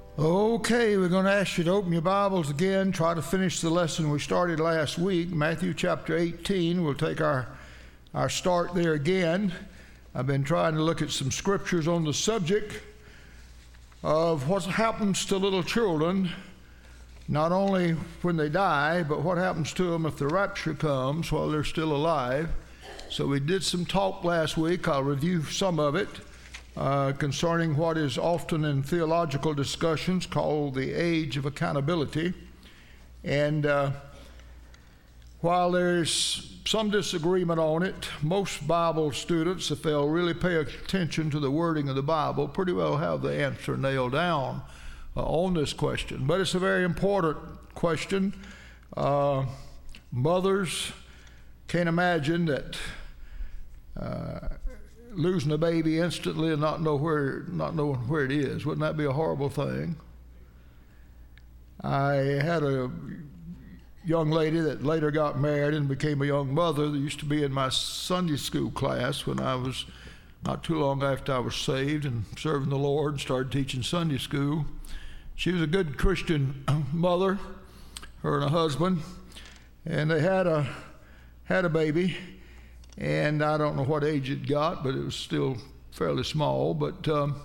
Okay, we're going to ask you to open your Bibles again, try to finish the lesson we started last week, Matthew chapter 18. We'll take our start there again. I've been trying to look at some scriptures on the subject of what happens to little children, not only when they die, but what happens to them if the rapture comes while they're still alive. So we did some talk last week. I'll review some of it. Concerning what is often in theological discussions called the age of accountability. And while there's some disagreement on it, most Bible students, if they'll really pay attention to the wording of the Bible, pretty well have the answer nailed down on this question. But it's a very important question. Mothers can't imagine that losing a baby instantly and not knowing where it is. Wouldn't that be a horrible thing? I had a young lady that later got married and became a young mother that used to be in my Sunday school class when I was not too long after I was saved and serving the Lord and started teaching Sunday school. She was a good Christian mother, her and a husband, and they had a baby. And I don't know what age it got, but it was still fairly small. But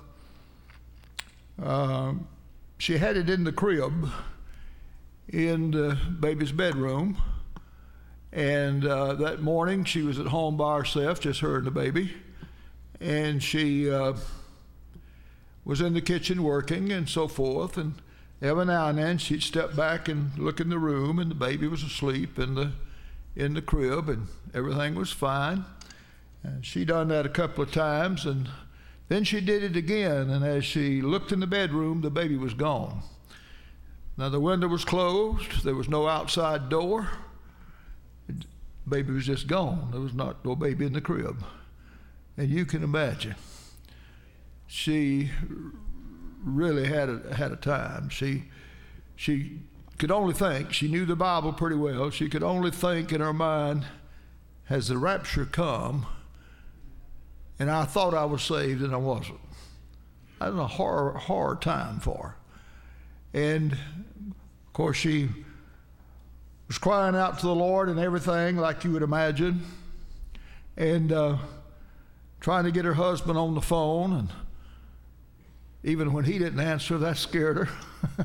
she had it in the crib in the baby's bedroom. And that morning she was at home by herself, just her and the baby. And she was in the kitchen working and so forth. And every now and then she'd step back and look in the room, and the baby was asleep in the crib, and everything was fine. And she done that a couple of times, and then she did it again, and as she looked in the bedroom, the baby was gone. Now the window was closed, there was no outside door, the baby was just gone. There was not no baby in the crib. And you can imagine, she really had a time. She could only think, she knew the Bible pretty well, she could only think in her mind, has the rapture come? And I thought I was saved and I wasn't. That was a hard time for her. And of course she was crying out to the Lord and everything like you would imagine, and trying to get her husband on the phone, and even when he didn't answer, that scared her.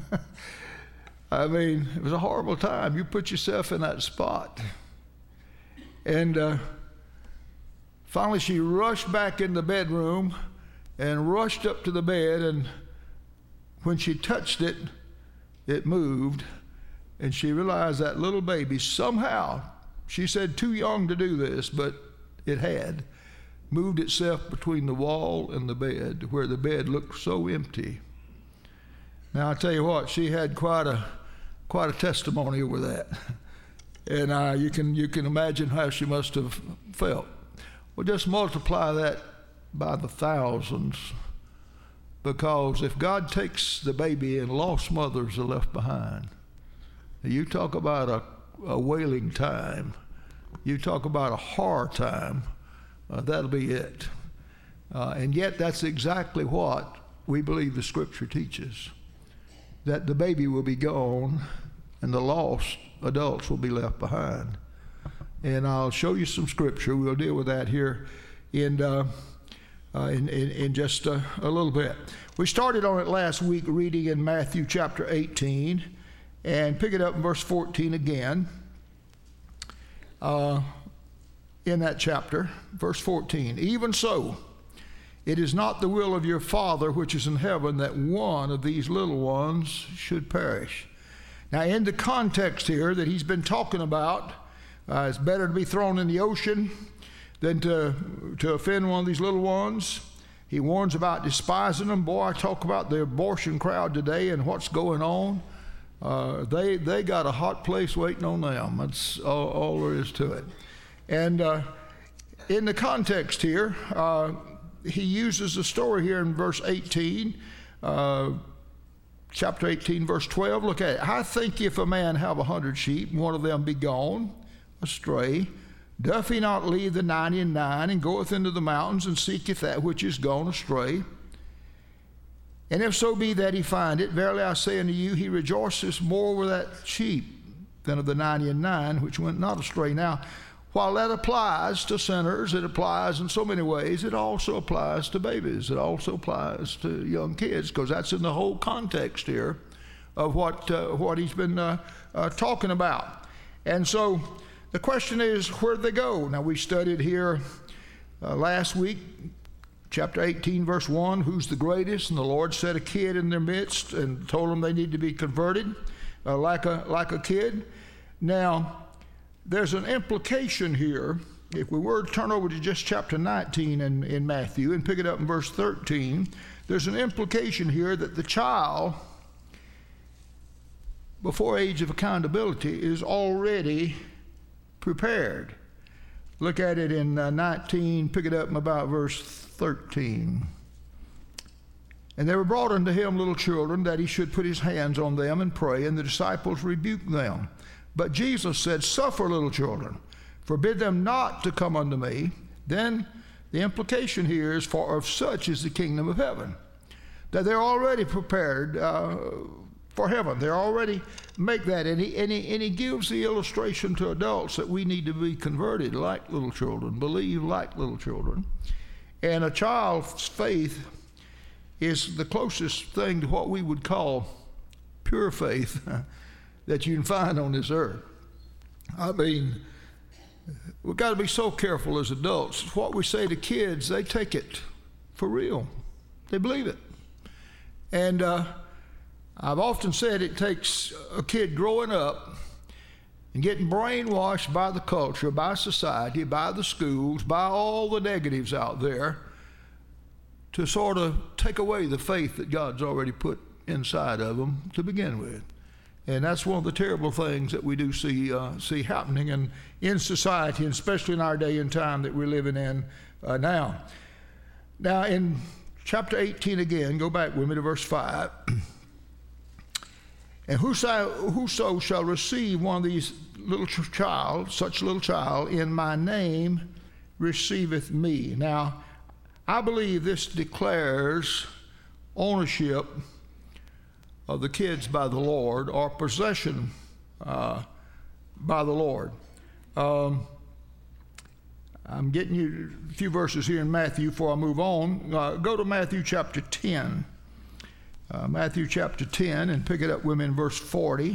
I mean, it was a horrible time. You put yourself in that spot. And finally she rushed back in the bedroom and rushed up to the bed, and when she touched it, it moved, and she realized that little baby somehow, she said too young to do this, but it had moved itself between the wall and the bed, where the bed looked so empty. Now I tell you what, she had quite a testimony over that, and you can imagine how she must have felt. Well, just multiply that by the thousands, because if God takes the baby and lost mothers are left behind, you talk about a wailing time, you talk about a hard time, that'll be it. And yet that's exactly what we believe the Scripture teaches, that the baby will be gone and the lost adults will be left behind. And I'll show you some Scripture. We'll deal with that here in just a little bit. We started on it last week reading in Matthew chapter 18, and pick it up in verse 14 again. In that chapter, verse 14, even so, it is not the will of your Father which is in heaven that one of these little ones should perish. Now, in the context here that he's been talking about, it's better to be thrown in the ocean than to offend one of these little ones. He warns about despising them. Boy, I talk about the abortion crowd today and what's going on. They got a hot place waiting on them. That's all there is to it. And in the context here, he uses a story here in verse 18, chapter 18, verse 12. Look at it. I think if a man have 100 sheep, and one of them be gone astray, doth he not leave the 99 and goeth into the mountains and seeketh that which is gone astray? And if so be that he find it, verily I say unto you, he rejoiceth more over that sheep than of the 99 which went not astray. Now, while that applies to sinners, it applies in so many ways, it also applies to babies. It also applies to young kids, because that's in the whole context here of what he's been talking about. And so the question is, where'd they go? Now, we studied here last week, chapter 18, verse 1, who's the greatest? And the Lord set a kid in their midst and told them they need to be converted like a kid. Now, there's an implication here. If we were to turn over to just chapter 19 in Matthew and pick it up in verse 13, there's an implication here that the child, before age of accountability, is already prepared. Look at it in 19, pick it up in about verse 13. And they were brought unto him little children, that he should put his hands on them and pray, and the disciples rebuked them. But Jesus said, suffer little children, forbid them not to come unto me. Then the implication here is, for of such is the kingdom of heaven. That they're already prepared for heaven. They already make that. And he gives the illustration to adults that we need to be converted like little children, believe like little children. And a child's faith is the closest thing to what we would call pure faith that you can find on this earth. I mean, we've got to be so careful as adults. What we say to kids, they take it for real. They believe it. And I've often said it takes a kid growing up and getting brainwashed by the culture, by society, by the schools, by all the negatives out there, to sort of take away the faith that God's already put inside of them to begin with. And that's one of the terrible things that we do see happening in society, and especially in our day and time that we're living in now. Now, in chapter 18 again, go back with me to verse 5. And whoso shall receive one of these such little child, in my name receiveth me. Now, I believe this declares ownership of the kids by the Lord, or possession by the Lord. I'm getting you a few verses here in Matthew before I move on. Go to Matthew chapter 10. Matthew chapter 10, and pick it up with me in verse 40.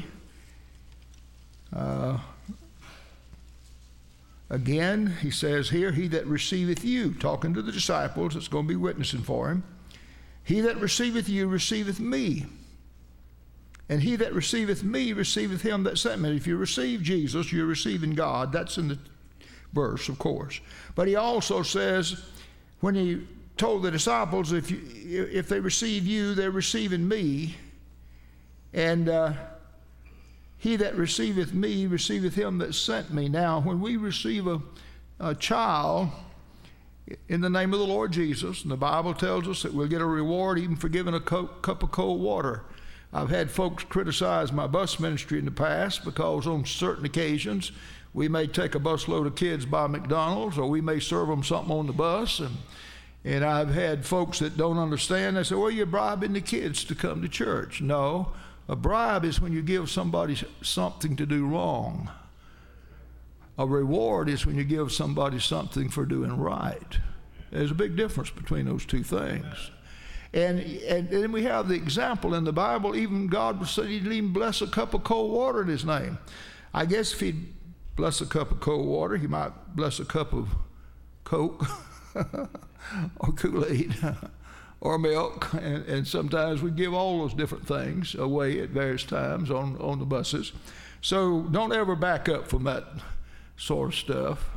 Again, he says here, he that receiveth you, talking to the disciples that's going to be witnessing for him, he that receiveth you receiveth me. And he that receiveth me receiveth him that sent me. If you receive Jesus, you're receiving God. That's in the verse, of course. But he also says, when he told the disciples, if they receive you, they're receiving me. And he that receiveth me receiveth him that sent me. Now, when we receive a child in the name of the Lord Jesus, and the Bible tells us that we'll get a reward even for giving a cup of cold water. I've had folks criticize my bus ministry in the past because on certain occasions we may take a busload of kids by McDonald's, or we may serve them something on the bus. And I've had folks that don't understand. They say, well, you're bribing the kids to come to church. No, a bribe is when you give somebody something to do wrong. A reward is when you give somebody something for doing right. There's a big difference between those two things. And then we have the example in the Bible, even God said he'd even bless a cup of cold water in his name. I guess if he'd bless a cup of cold water, he might bless a cup of Coke or Kool-Aid or milk. And sometimes we give all those different things away at various times on the buses. So don't ever back up from that sort of stuff.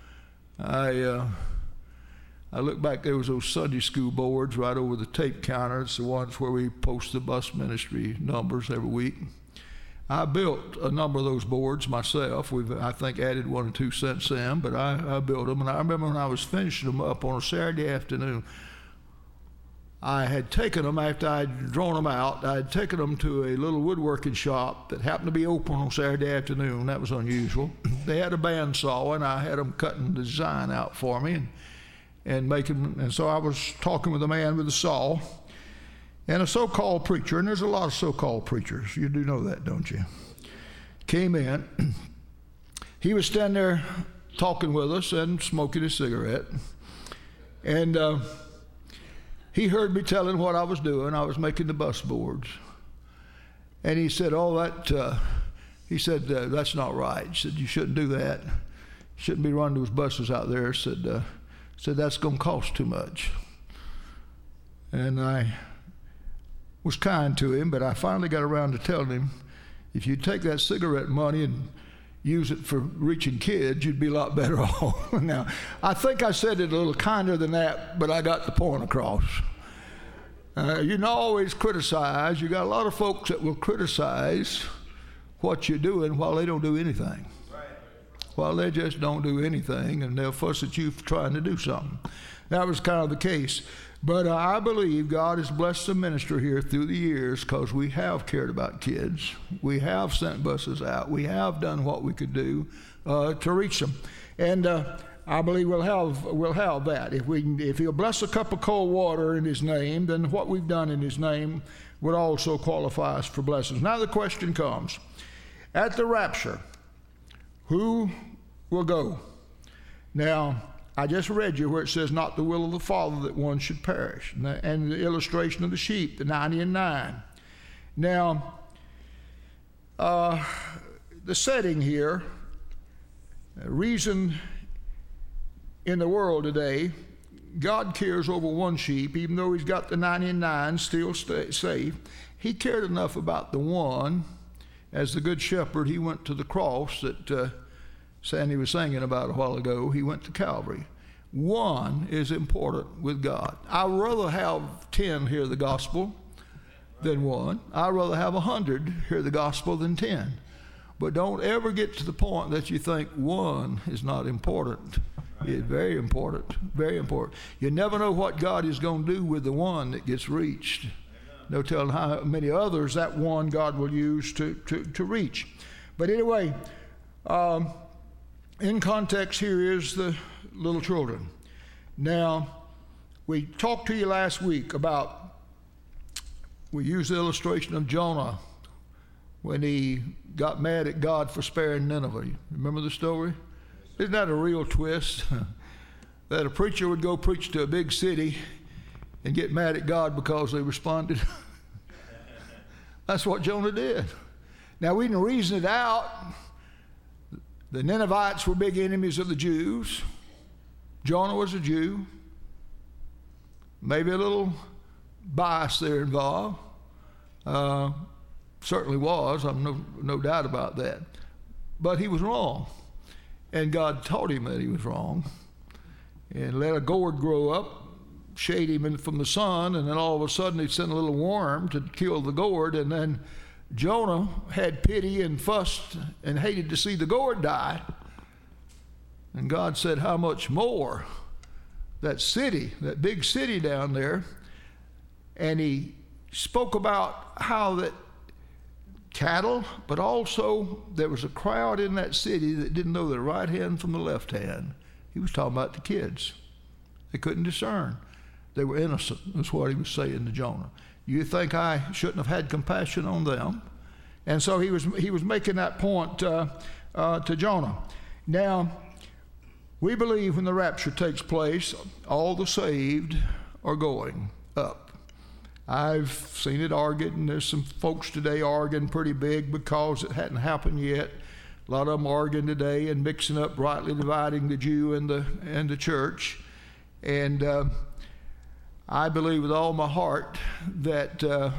I look back, there was those Sunday school boards right over the tape counter. It's the ones where we post the bus ministry numbers every week. I built a number of those boards myself. We've, I think, added 1 or 2 cents in, but I built them. And I remember when I was finishing them up on a Saturday afternoon, I had taken them after I'd drawn them out. I had taken them to a little woodworking shop that happened to be open on Saturday afternoon. That was unusual. They had a bandsaw, and I had them cutting the design out for me and making. And so I was talking with the man with the saw, And a so-called preacher, and there's a lot of so-called preachers, you do know that, don't you, came in. He was standing there talking with us and smoking a cigarette. And he heard me telling what I was doing. I was making the bus boards. And he said, that's not right. He said, you shouldn't do that. You shouldn't be running those buses out there. Said that's going to cost too much. And I was kind to him, but I finally got around to telling him, if you take that cigarette money and use it for reaching kids, you'd be a lot better off. Now, I think I said it a little kinder than that, but I got the point across. You don't always criticize. You got a lot of folks that will criticize what you're doing while they don't do anything. While they just don't do anything, and they'll fuss at you for trying to do something. That was kind of the case. But I believe God has blessed the ministry here through the years because we have cared about kids. We have sent buses out. We have done what we could do to reach them. And I believe we'll have that. If He'll bless a cup of cold water in His name, then what we've done in His name would also qualify us for blessings. Now the question comes, at the rapture, who will go? Now, I just read you where it says, not the will of the Father that one should perish. And the illustration of the sheep, the 90 and 9. Now, the setting here, reason in the world today, God cares over one sheep, even though He's got the 99 still safe. He cared enough about the one, as the Good Shepherd, He went to the cross that Sandy was singing about a while ago. He went to Calvary. One is important with God. I'd rather have 10 hear the gospel than one. I'd rather have 100 hear the gospel than 10. But don't ever get to the point that you think one is not important. It's very important, very important. You never know what God is going to do with the one that gets reached. No telling how many others that one God will use to reach. But anyway, in context here is the little children. Now, we talked to you last week about, we used the illustration of Jonah when he got mad at God for sparing Nineveh. Remember the story? Isn't that a real twist? That a preacher would go preach to a big city and get mad at God because they responded? That's what Jonah did. Now, we can reason it out. The Ninevites were big enemies of the Jews. Jonah was a Jew. Maybe a little bias there involved. Certainly was. I'm no doubt about that. But he was wrong. And God taught him that he was wrong. And let a gourd grow up, shade him from the sun, and then all of a sudden he'd send a little worm to kill the gourd, and then Jonah had pity and fussed and hated to see the gourd die. And God said, how much more that city, that big city down there. And He spoke about how that cattle, but also there was a crowd in that city that didn't know the right hand from the left hand. He was talking about the kids. They couldn't discern. They were innocent, that's what He was saying to Jonah. You think I shouldn't have had compassion on them? And so he was making that point to Jonah. Now, we believe when the rapture takes place, all the saved are going up. I've seen it argued, and there's some folks today arguing pretty big because it hadn't happened yet. A lot of them arguing today and mixing up, rightly dividing the Jew and the church. And I believe with all my heart that the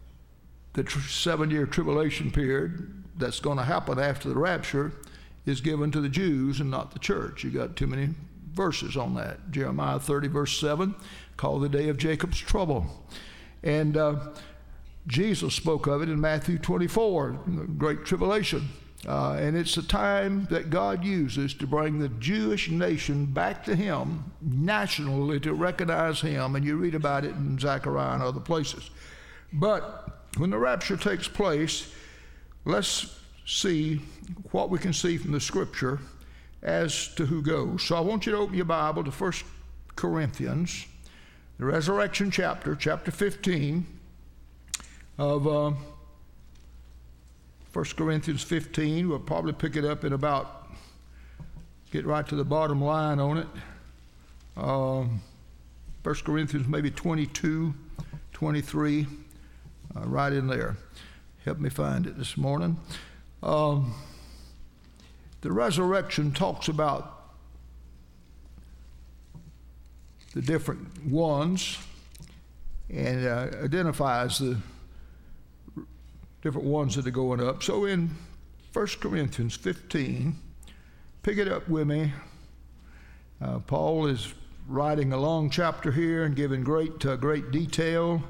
7-year tribulation period that's going to happen after the rapture is given to the Jews and not the church. You got too many verses on that. Jeremiah 30 verse 7, called the day of Jacob's trouble. And Jesus spoke of it in Matthew 24, the Great Tribulation. And it's a time that God uses to bring the Jewish nation back to Him nationally, to recognize Him. And you read about it in Zechariah and other places. But when the rapture takes place, let's see what we can see from the Scripture as to who goes. So I want you to open your Bible to 1 Corinthians, the resurrection chapter 15. of 1 Corinthians 15. We'll probably pick it up in about, get right to the bottom line on it. 1 Corinthians maybe 22, 23, right in there. Help me find it this morning. The resurrection talks about the different ones and identifies the different ones that are going up. So in 1 Corinthians 15, pick it up with me. Paul is writing a long chapter here and giving great detail.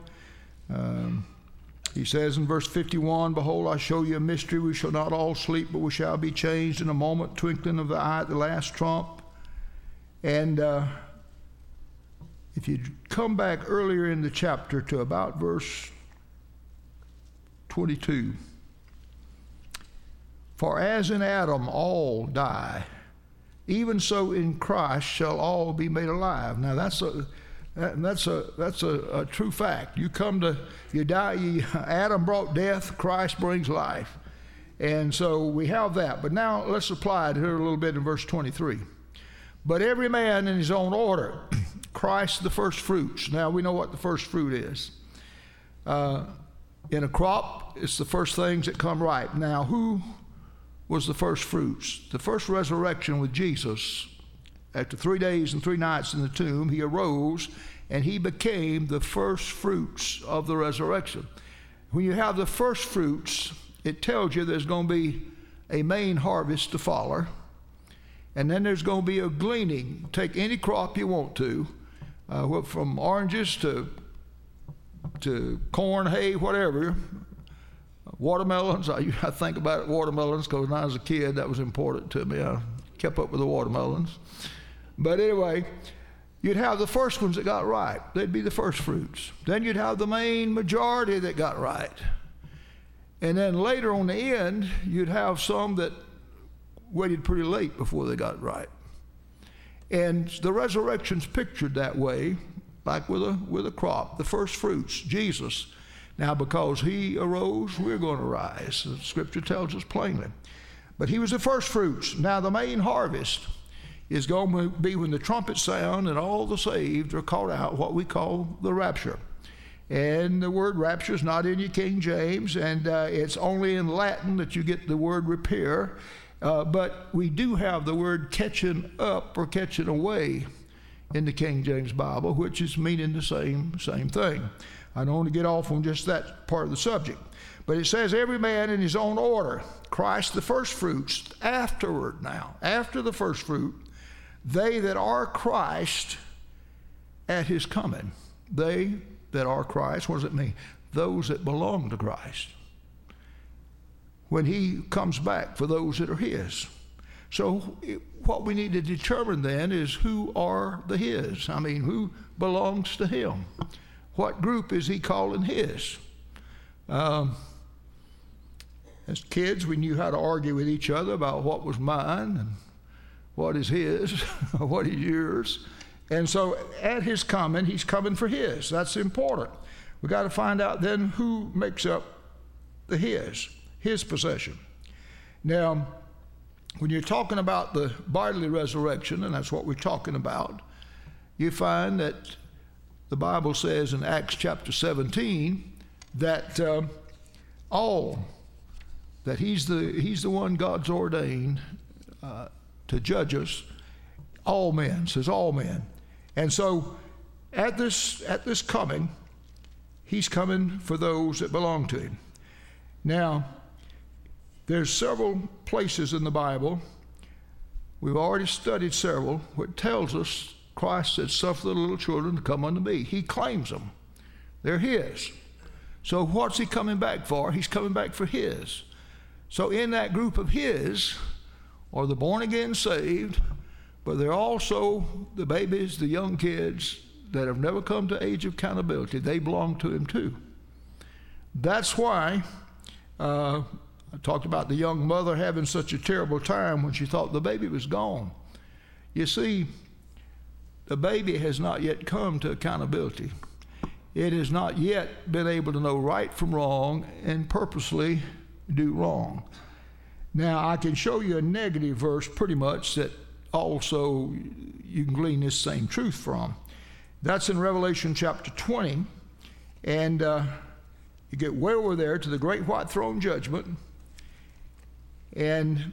He says in verse 51, "Behold, I show you a mystery. We shall not all sleep, but we shall be changed in a moment, twinkling of the eye at the last trump." And if you come back earlier in the chapter to about verse 22, "For as in Adam all die, even so in Christ shall all be made alive." Now that's a true fact. You die. Adam brought death. Christ brings life, and so we have that. But now let's apply it here a little bit in verse 23. "But every man in his own order, Christ the first fruits." Now we know what the first fruit is. In a crop, it's the first things that come ripe. Now, who was the first fruits? The first resurrection with Jesus, after 3 days and 3 nights in the tomb, he arose and he became the first fruits of the resurrection. When you have the first fruits, it tells you there's going to be a main harvest to follow, and then there's going to be a gleaning. Take any crop you want to, from oranges to corn, hay, whatever. Watermelons, I think about watermelons because when I was a kid that was important to me. I kept up with the watermelons. But anyway, you'd have the first ones that got ripe. They'd be the first fruits. Then you'd have the main majority that got right. And then later on the end, you'd have some that waited pretty late before they got right. And the resurrection's pictured that way, like with a crop, the first fruits, Jesus. Now, because he arose, we're going to rise. The Scripture tells us plainly. But he was the first fruits. Now, the main harvest is going to be when the trumpets sound and all the saved are called out, what we call the rapture. And the word rapture is not in your King James, and it's only in Latin that you get the word repair. But we do have the word catching up or catching away in the King James Bible, which is meaning the same thing. I don't want to get off on just that part of the subject. But it says every man in his own order, Christ the first fruits. Afterward now, after the first fruit, they that are Christ at his coming. They that are Christ, what does it mean? Those that belong to Christ. When he comes back for those that are his. So what we need to determine then is who are the his. I mean, who belongs to him? What group is he calling his? As kids, we knew how to argue with each other about what was mine and what is his, what is yours. And so at his coming, he's coming for his. That's important. We got to find out then who makes up the his possession. Now, when you're talking about the bodily resurrection, and that's what we're talking about, you find that the Bible says in Acts chapter 17 that that he's the one God's ordained to judge us, all men, says all men. And so at this coming, he's coming for those that belong to him. Now, there's several places in the Bible, we've already studied several, where it tells us Christ said, "Suffer the little children to come unto me." He claims them. They're his. So what's he coming back for? He's coming back for his. So in that group of his are the born again saved, but they're also the babies, the young kids that have never come to age of accountability. They belong to him too. That's why I talked about the young mother having such a terrible time when she thought the baby was gone. You see, the baby has not yet come to accountability. it has not yet been able to know right from wrong and purposely do wrong. Now, I can show you a negative verse pretty much that also you can glean this same truth from. That's in Revelation chapter 20. And you get way over there to the great white throne judgment. And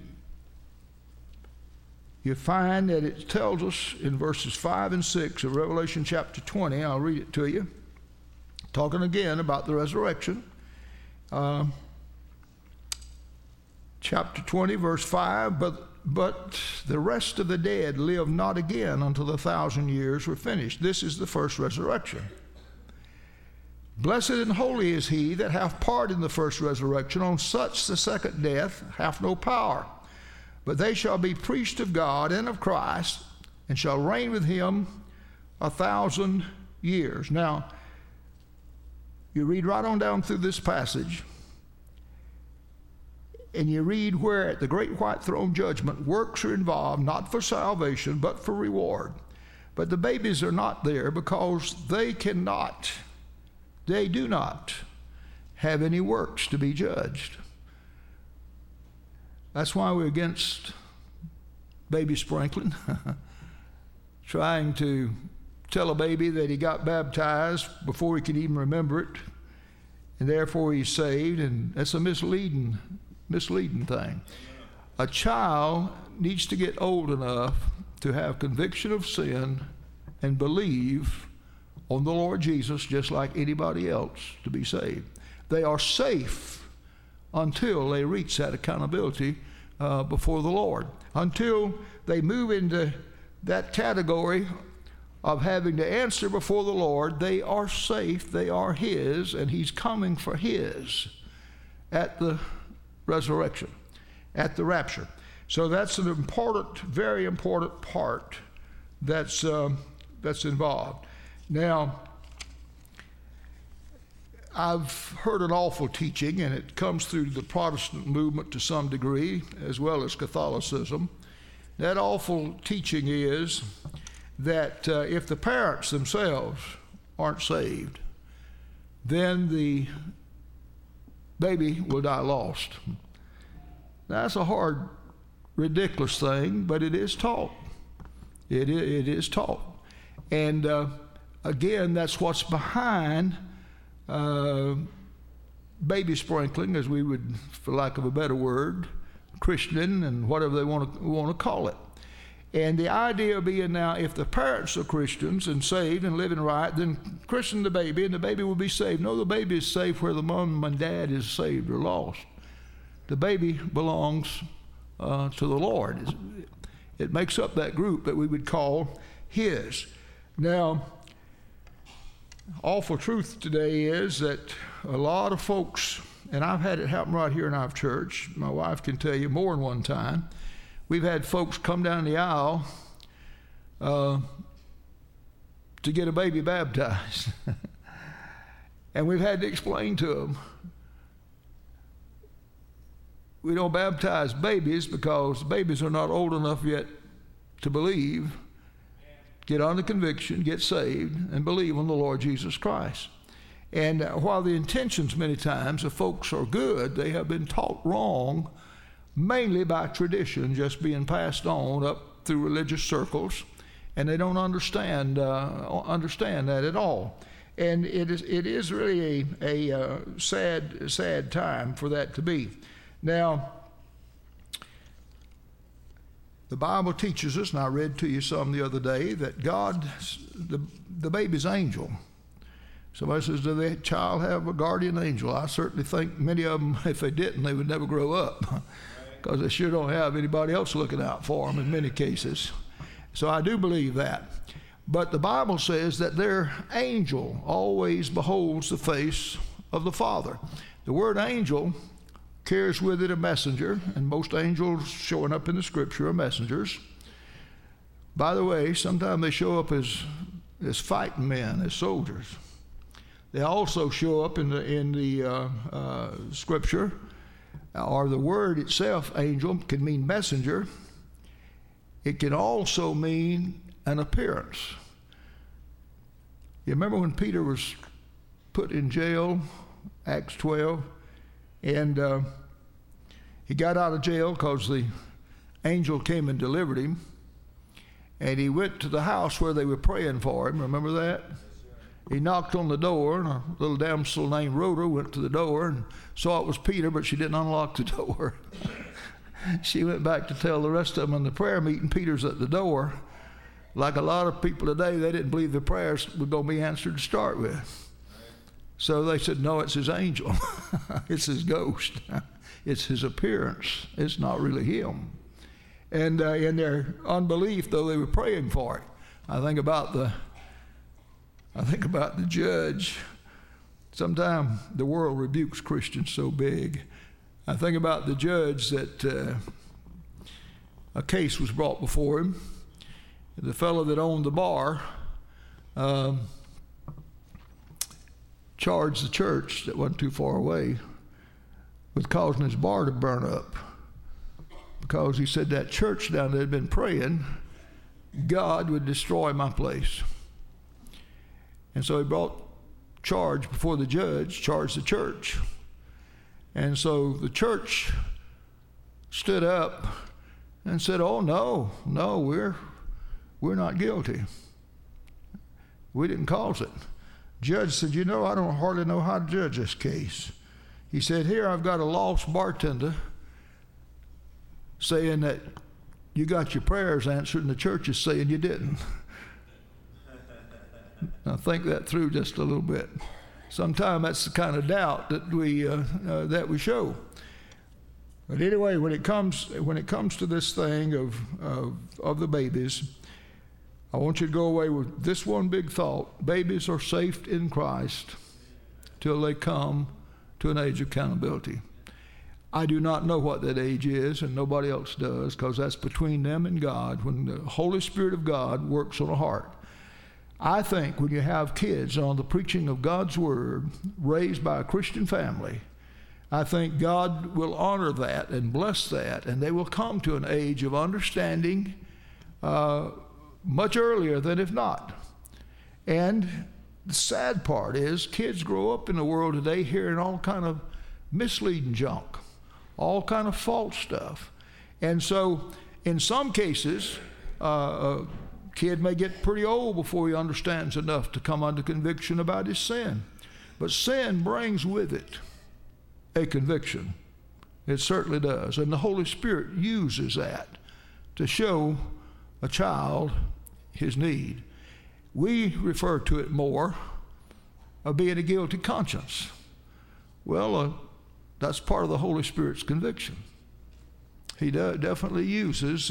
you find that it tells us in verses 5 and 6 of Revelation chapter 20. I'll read it to you. Talking again about the resurrection. Chapter 20, verse 5, but the rest of the dead live not again until the 1,000 years were finished. This is the first resurrection. Blessed and holy is he that hath part in the first resurrection. On such the second death hath no power. But they shall be priests of God and of Christ, and shall reign with him 1,000 years. Now, you read right on down through this passage, and you read where at the great white throne judgment, works are involved, not for salvation, but for reward. But the babies are not there because they do not have any works to be judged. That's why we're against baby sprinkling, trying to tell a baby that he got baptized before he could even remember it, and therefore he's saved, and that's a misleading thing. A child needs to get old enough to have conviction of sin and believe on the Lord Jesus just like anybody else to be saved. They are safe until they reach that accountability before the Lord. Until they move into that category of having to answer before the Lord, they are safe, they are his, and he's coming for his at the resurrection, at the rapture. So that's an important, very important part that's involved. Now, I've heard an awful teaching, and it comes through the Protestant movement to some degree, as well as Catholicism. That awful teaching is that if the parents themselves aren't saved, then the baby will die lost. Now, that's a hard, ridiculous thing, but it is taught. It is taught. And again, that's what's behind baby sprinkling, as we would, for lack of a better word, christening and whatever they want to call it. And the idea being now, if the parents are Christians and saved and living right, then christen the baby and the baby will be saved. No, the baby is saved where the mom and dad is saved or lost. The baby belongs to the Lord. It makes up that group that we would call his. Now, awful truth today is that a lot of folks, and I've had it happen right here in our church, my wife can tell you more than one time, we've had folks come down the aisle to get a baby baptized. And we've had to explain to them, we don't baptize babies because babies are not old enough yet to believe, get under conviction, get saved, and believe on the Lord Jesus Christ. And while the intentions many times of folks are good, they have been taught wrong, mainly by tradition just being passed on up through religious circles, and they don't understand that at all. And it is really a sad time for that to be. Now, the Bible teaches us, and I read to you some the other day, that God, the baby's angel. Somebody says, does the child have a guardian angel? I certainly think many of them, if they didn't, they would never grow up, because they sure don't have anybody else looking out for them in many cases. So I do believe that. But the Bible says that their angel always beholds the face of the Father. The word angel carries with it a messenger, and most angels showing up in the scripture are messengers. By the way, sometimes they show up as fighting men, as soldiers. They also show up in the scripture, or the word itself, angel, can mean messenger. It can also mean an appearance. You remember when Peter was put in jail, Acts 12, and he got out of jail because the angel came and delivered him, and he went to the house where they were praying for him. Remember that? He knocked on the door, and a little damsel named Rhoda went to the door and saw it was Peter, but she didn't unlock the door. She went back to tell the rest of them in the prayer meeting, Peter's at the door. Like a lot of people today, they didn't believe the prayers were going to be answered to start with. So they said, no, it's his angel. It's his ghost. It's his appearance. It's not really him. And in their unbelief, though, they were praying for it. I think about the judge. Sometimes the world rebukes Christians so big. I think about the judge that a case was brought before him. The fellow that owned the bar charged the church that wasn't too far away with causing his bar to burn up, because he said that church down there had been praying God would destroy my place. And so he brought charge before the judge, charged the church. And so the church stood up and said, oh, no, we're not guilty. We didn't cause it. Judge said, I don't hardly know how to judge this case. He said, here I've got a lost bartender saying that you got your prayers answered, and the church is saying you didn't. Now think that through just a little bit. Sometimes that's the kind of doubt that we show. But anyway, when it comes to this thing of the babies, I want you to go away with this one big thought: babies are safe in Christ till they come to an age of accountability. I do not know what that age is, and nobody else does, because that's between them and God, when the Holy Spirit of God works on a heart. I think when you have kids on the preaching of God's Word, raised by a Christian family, I think God will honor that and bless that, and they will come to an age of understanding much earlier than if not. And the sad part is kids grow up in the world today hearing all kind of misleading junk, all kind of false stuff. And so in some cases, kid may get pretty old before he understands enough to come under conviction about his sin. But sin brings with it a conviction. It certainly does. And the Holy Spirit uses that to show a child his need. We refer to it more of being a guilty conscience. Well, that's part of the Holy Spirit's conviction. He definitely uses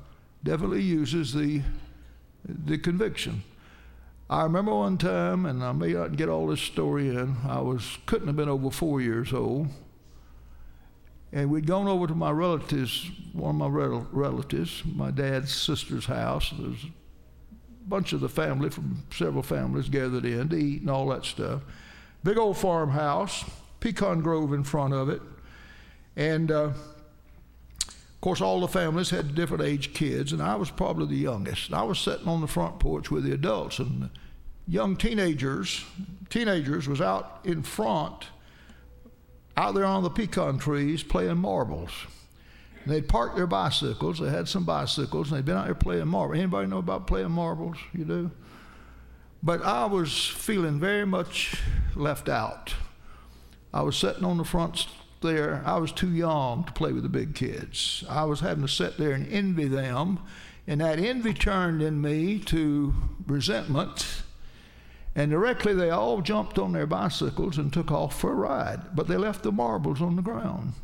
the conviction. I remember one time, and I may not get all this story in, couldn't have been over 4 years old, and we'd gone over to my relatives, one of my relatives, my dad's sister's house. There was a bunch of the family from several families gathered in to eat and all that stuff. Big old farmhouse, pecan grove in front of it, and of course, all the families had different age kids, and I was probably the youngest. And I was sitting on the front porch with the adults, and the young teenagers was out in front, out there on the pecan trees playing marbles. And they'd parked their bicycles. They had some bicycles, and they'd been out there playing marbles. Anybody know about playing marbles? You do? But I was feeling very much left out. I was sitting on the front there. I was too young to play with the big kids. I was having to sit there and envy them, and that envy turned in me to resentment, and directly they all jumped on their bicycles and took off for a ride, but they left the marbles on the ground.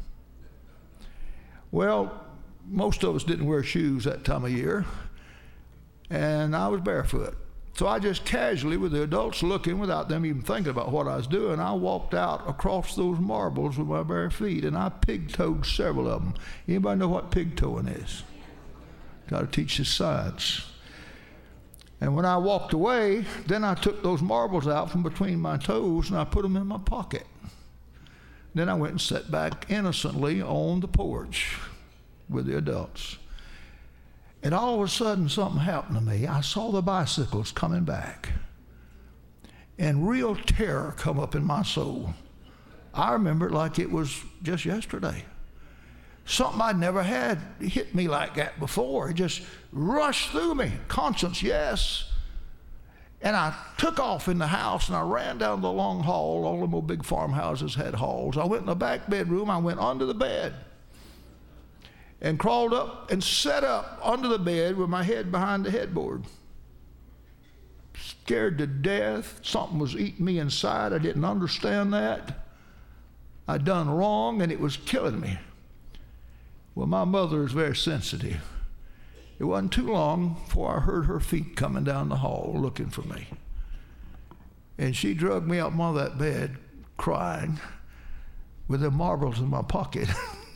Well, most of us didn't wear shoes that time of year, and I was barefoot. So I just casually, with the adults looking, without them even thinking about what I was doing, I walked out across those marbles with my bare feet, and I pig-toed several of them. Anybody know what pig-toeing is? Got to teach this science. And when I walked away, then I took those marbles out from between my toes, and I put them in my pocket. Then I went and sat back innocently on the porch with the adults. And all of a sudden, something happened to me. I saw the bicycles coming back. and real terror come up in my soul. I remember it like it was just yesterday. Something I'd never had hit me like that before. It just rushed through me. Conscience, yes. And I took off in the house and I ran down the long hall. All them old big farmhouses had halls. I went in the back bedroom. I went under the bed and crawled up and sat up under the bed with my head behind the headboard. Scared to death. Something was eating me inside. I didn't understand that. I'd done wrong and it was killing me. Well, my mother is very sensitive. It wasn't too long before I heard her feet coming down the hall looking for me. And she dragged me up on that bed crying with the marbles in my pocket.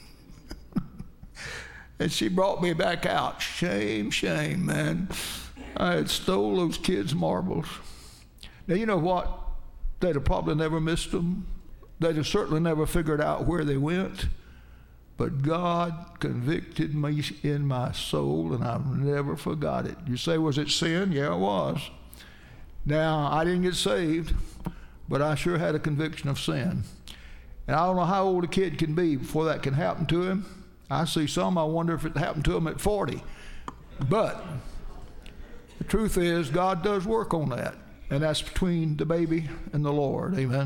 And she brought me back out. Shame, shame, man. I had stole those kids' marbles. Now, you know what? They'd have probably never missed them. They'd have certainly never figured out where they went. But God convicted me in my soul, and I've never forgot it. You say, was it sin? Yeah, it was. Now, I didn't get saved, but I sure had a conviction of sin. And I don't know how old a kid can be before that can happen to him. I see some, I wonder if it happened to him at 40. But the truth is, God does work on that. And that's between the baby and the Lord. Amen.